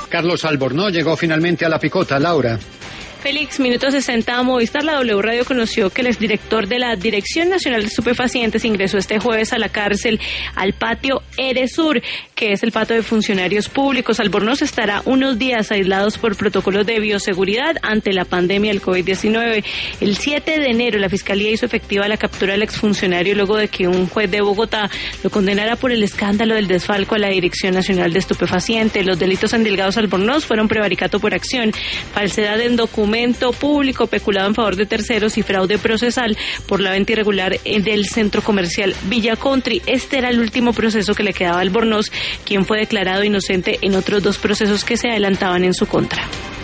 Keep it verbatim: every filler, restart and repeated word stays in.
Carlos Albornoz llegó finalmente a la picota. Laura. Félix, minuto sesenta, Movistar, la W Radio conoció que el exdirector de la Dirección Nacional de Estupefacientes ingresó este jueves a la cárcel al patio Eresur, que es el patio de funcionarios públicos. Albornoz estará unos días aislados por protocolos de bioseguridad ante la pandemia del COVID diecinueve. El siete de enero la Fiscalía hizo efectiva la captura del exfuncionario luego de que un juez de Bogotá lo condenara por el escándalo del desfalco a la Dirección Nacional de Estupefacientes. Los delitos endilgados a Albornoz fueron prevaricato por acción, falsedad en documento público, peculado en favor de terceros y fraude procesal por la venta irregular del centro comercial Villa Country. Este era el último proceso que le quedaba a Albornoz, quien fue declarado inocente en otros dos procesos que se adelantaban en su contra.